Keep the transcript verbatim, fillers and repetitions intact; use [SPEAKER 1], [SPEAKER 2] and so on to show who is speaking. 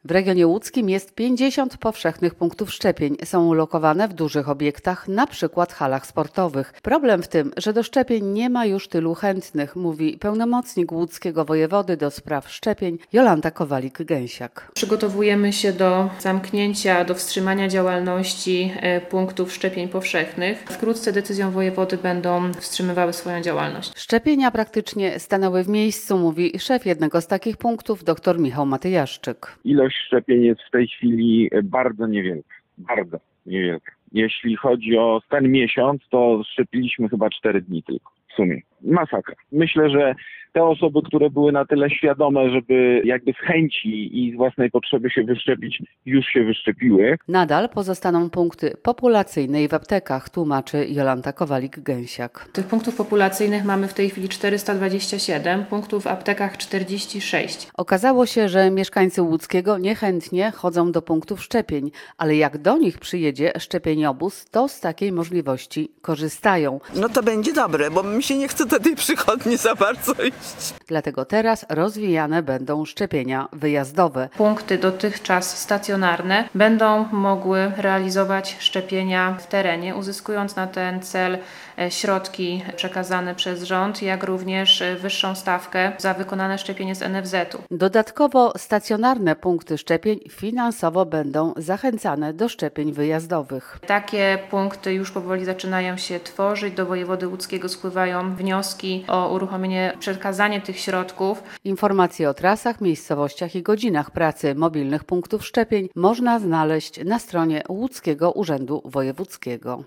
[SPEAKER 1] W regionie łódzkim jest pięćdziesiąt powszechnych punktów szczepień. Są ulokowane w dużych obiektach, na przykład halach sportowych. Problem w tym, że do szczepień nie ma już tylu chętnych, mówi pełnomocnik łódzkiego wojewody do spraw szczepień Jolanta Kowalik-Gęsiak.
[SPEAKER 2] Przygotowujemy się do zamknięcia, do wstrzymania działalności punktów szczepień powszechnych. Wkrótce decyzją wojewody będą wstrzymywały swoją działalność.
[SPEAKER 1] Szczepienia praktycznie stanęły w miejscu, mówi szef jednego z takich punktów, dr Michał Matyjaszczyk.
[SPEAKER 3] Ilość szczepień jest w tej chwili bardzo niewielka, bardzo niewielka. Jeśli chodzi o ten miesiąc, to szczepiliśmy chyba cztery dni tylko w sumie. Masakra. Myślę, że te osoby, które były na tyle świadome, żeby jakby z chęci i z własnej potrzeby się wyszczepić, już się wyszczepiły.
[SPEAKER 1] Nadal pozostaną punkty populacyjne i w aptekach, tłumaczy Jolanta Kowalik-Gęsiak.
[SPEAKER 2] Tych punktów populacyjnych mamy w tej chwili czterysta dwadzieścia siedem, punktów w aptekach czterdzieści sześć.
[SPEAKER 1] Okazało się, że mieszkańcy Łódzkiego niechętnie chodzą do punktów szczepień, ale jak do nich przyjedzie szczepieniobóz, to z takiej możliwości korzystają.
[SPEAKER 4] No to będzie dobre, bo mi się nie chce do tej przychodni za bardzo iść.
[SPEAKER 1] Dlatego teraz rozwijane będą szczepienia wyjazdowe.
[SPEAKER 2] Punkty dotychczas stacjonarne będą mogły realizować szczepienia w terenie, uzyskując na ten cel środki przekazane przez rząd, jak również wyższą stawkę za wykonane szczepienie z en ef zet u.
[SPEAKER 1] Dodatkowo stacjonarne punkty szczepień finansowo będą zachęcane do szczepień wyjazdowych.
[SPEAKER 2] Takie punkty już powoli zaczynają się tworzyć. Do wojewody łódzkiego spływają wnioski o uruchomienie, przekazanie tych środków.
[SPEAKER 1] Informacje o trasach, miejscowościach i godzinach pracy mobilnych punktów szczepień można znaleźć na stronie Łódzkiego Urzędu Wojewódzkiego.